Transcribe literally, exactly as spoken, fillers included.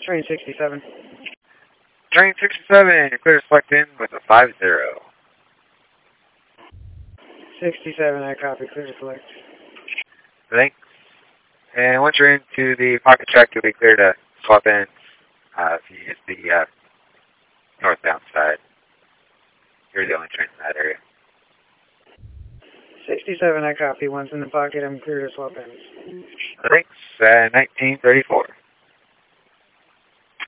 Train sixty-seven. Train sixty-seven, you're clear to select in with a five zero. sixty-seven, I copy, clear to select. Thanks. And once you're into the pocket track, you'll be clear to swap in uh, if you use the uh, northbound side. You're the only train in that area. sixty-seven, I copy. Once in the pocket, I'm clear to swap in. Thanks. Uh, nineteen thirty-four.